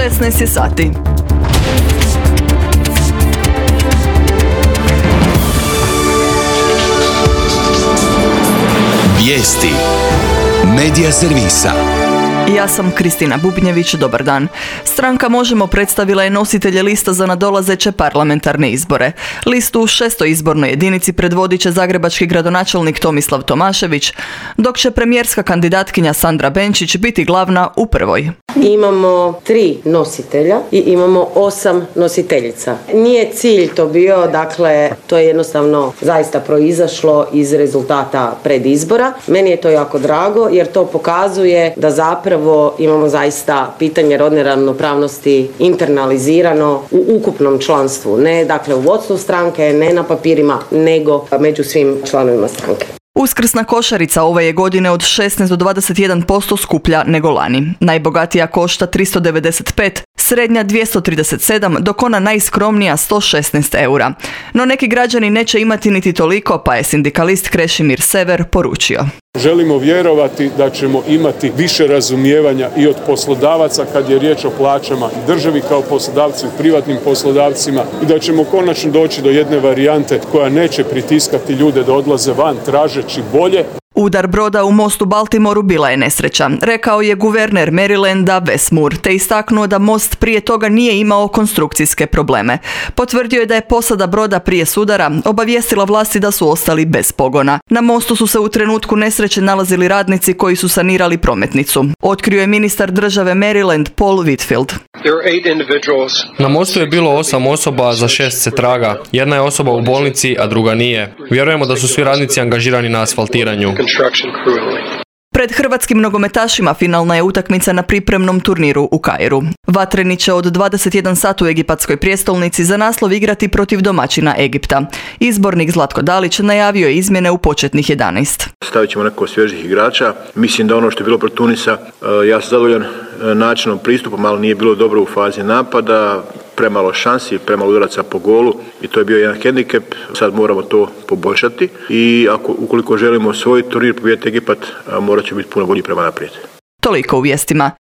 16 je sati. Vijesti Medija servisa. Ja sam Kristina Bubnjević, dobar dan. Stranka Možemo predstavila je nositelje lista za nadolazeće parlamentarne izbore. Listu u 6. izbornoj jedinici predvodit će zagrebački gradonačelnik Tomislav Tomašević, dok će premijerska kandidatkinja Sandra Benčić biti glavna u prvoj. Imamo 3 nositelja i imamo 8 nositeljica. Nije cilj to bio, dakle, to je jednostavno zaista proizašlo iz rezultata predizbora. Meni je to jako drago jer to pokazuje da zapravo imamo zaista pitanje rodne ravnopravnosti internalizirano u ukupnom članstvu. Ne dakle u vodstvu stranke, ne na papirima, nego među svim članovima stranke. Uskrsna košarica ove je godine od 16 do 21% skuplja nego lani. Najbogatija košta 395, srednja 237, dok ona najskromnija 116 eura. No neki građani neće imati niti toliko, pa je sindikalist Krešimir Sever poručio. Želimo vjerovati da ćemo imati više razumijevanja i od poslodavaca kad je riječ o plaćama i državi kao poslodavcu i privatnim poslodavcima i da ćemo konačno doći do jedne varijante koja neće pritiskati ljude da odlaze van tražeći bolje. Udar broda u most u Baltimoru bila je nesreća, rekao je guverner Marylanda Wes Moore, te istaknuo da most prije toga nije imao konstrukcijske probleme. Potvrdio je da je posada broda prije sudara obavijestila vlasti da su ostali bez pogona. Na mostu su se u trenutku nesreće nalazili radnici koji su sanirali prometnicu. Otkrio je ministar države Maryland Paul Whitfield. Na mostu je bilo 8 osoba, za 6 se traga. Jedna je osoba u bolnici, a druga nije. Vjerujemo da su svi radnici angažirani na asfaltiranju. Pred hrvatskim nogometašima finalna je utakmica na pripremnom turniru u Kairu. Vatreni će od 21 sat u egipatskoj prijestolnici za naslov igrati protiv domaćina Egipta. Izbornik Zlatko Dalić najavio je izmjene u početnih 11. Stavit ćemo neko svježih igrača. Mislim da ono što je bilo protiv Tunisa, ja sam zadovoljan načinom pristupa, malo nije bilo dobro u fazi napada, premalo šansi, premalo udaraca po golu i to je bio jedan hendikep. Sad moramo to poboljšati i ukoliko želimo svoj turnir pobijediti Egipat, morat će biti puno bolji prema naprijed. Toliko u vijestima.